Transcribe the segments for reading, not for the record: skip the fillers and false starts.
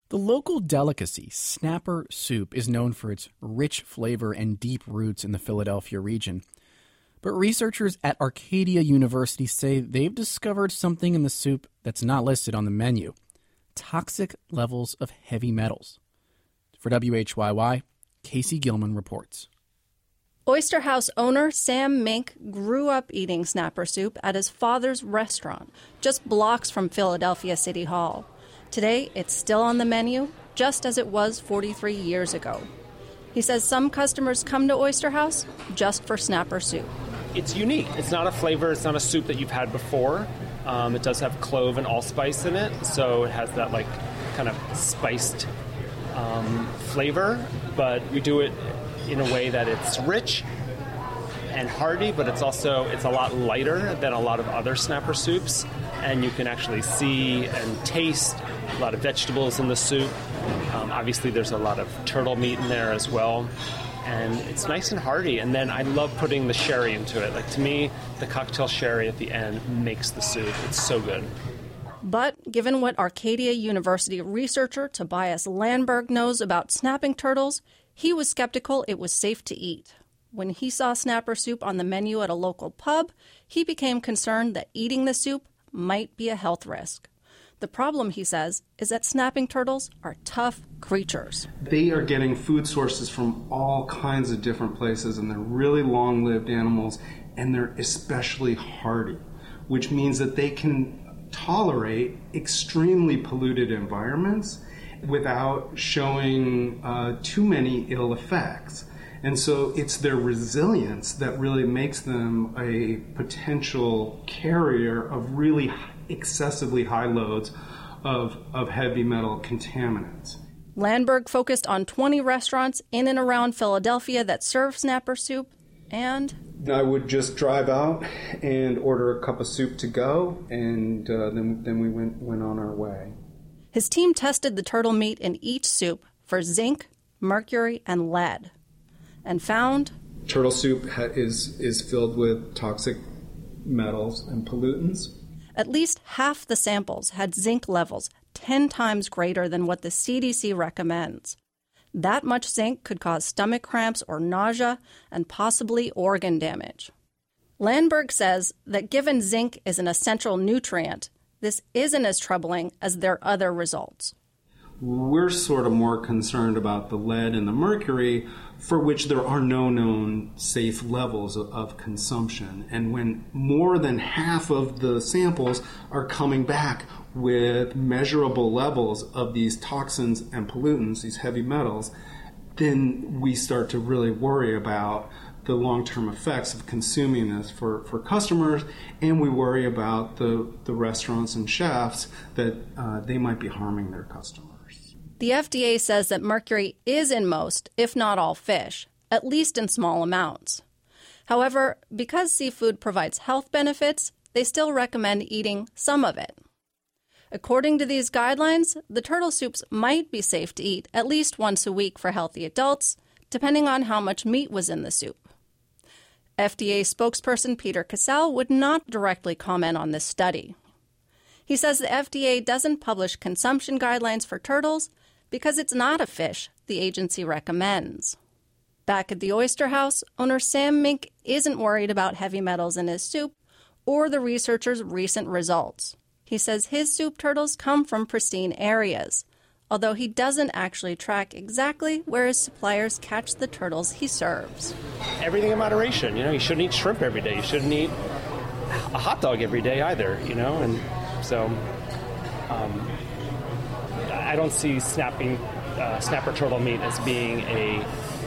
The local delicacy, snapper soup, is known for its rich flavor and deep roots in the Philadelphia region. But researchers at Arcadia University say they've discovered something in the soup that's not listed on the menu: toxic levels of heavy metals. For WHYY, Casey Gilman reports. Oyster House owner Sam Mink grew up eating snapper soup at his father's restaurant, just blocks from Philadelphia City Hall. Today, it's still on the menu, just as it was 43 years ago. He says some customers come to Oyster House just for snapper soup. It's unique. It's not a flavor. It's not a soup that you've had before. It does have clove and allspice in it, so it has that kind of spiced flavor. But we do it in a way that it's rich and hearty, but it's a lot lighter than a lot of other snapper soups. And you can actually see and taste a lot of vegetables in the soup. Obviously, there's a lot of turtle meat in there as well. And it's nice and hearty. And then I love putting the sherry into it. To me, the cocktail sherry at the end makes the soup. It's so good. But given what Arcadia University researcher Tobias Landberg knows about snapping turtles, he was skeptical it was safe to eat. When he saw snapper soup on the menu at a local pub, he became concerned that eating the soup might be a health risk. The problem, he says, is that snapping turtles are tough creatures. They are getting food sources from all kinds of different places, and they're really long-lived animals, and they're especially hardy, which means that they can tolerate extremely polluted environments without showing too many ill effects. And so it's their resilience that really makes them a potential carrier of really excessively high loads of heavy metal contaminants. Landberg focused on 20 restaurants in and around Philadelphia that serve snapper soup, and I would just drive out and order a cup of soup to go, and then we went on our way. His team tested the turtle meat in each soup for zinc, mercury, and lead, and found turtle soup is filled with toxic metals and pollutants. At least half the samples had zinc levels 10 times greater than what the CDC recommends. That much zinc could cause stomach cramps or nausea and possibly organ damage. Landberg says that given zinc is an essential nutrient, this isn't as troubling as their other results. We're sort of more concerned about the lead and the mercury, for which there are no known safe levels of consumption. And when more than half of the samples are coming back with measurable levels of these toxins and pollutants, these heavy metals, then we start to really worry about the long-term effects of consuming this for customers, and we worry about the restaurants and chefs that they might be harming their customers. The FDA says that mercury is in most, if not all, fish, at least in small amounts. However, because seafood provides health benefits, they still recommend eating some of it. According to these guidelines, the turtle soups might be safe to eat at least once a week for healthy adults, depending on how much meat was in the soup. FDA spokesperson Peter Cassell would not directly comment on this study. He says the FDA doesn't publish consumption guidelines for turtles because it's not a fish the agency recommends. Back at the Oyster House, owner Sam Mink isn't worried about heavy metals in his soup or the researchers' recent results. He says his soup turtles come from pristine areas, although he doesn't actually track exactly where his suppliers catch the turtles he serves. Everything in moderation. You shouldn't eat shrimp every day. You shouldn't eat a hot dog every day either, and so I don't see snapper turtle meat as being a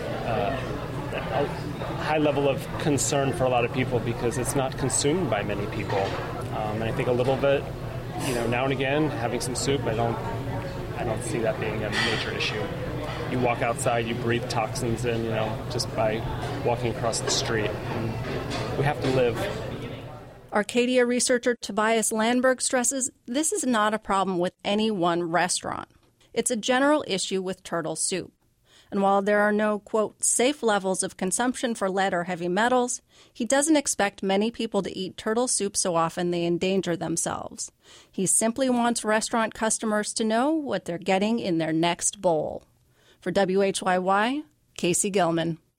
high level of concern for a lot of people because it's not consumed by many people. And I think a little bit, now and again, having some soup, I don't see that being a major issue. You walk outside, you breathe toxins in, just by walking across the street. And we have to live. Arcadia researcher Tobias Landberg stresses this is not a problem with any one restaurant. It's a general issue with turtle soup. And while there are no, quote, safe levels of consumption for lead or heavy metals, he doesn't expect many people to eat turtle soup so often they endanger themselves. He simply wants restaurant customers to know what they're getting in their next bowl. For WHYY, Casey Gilman.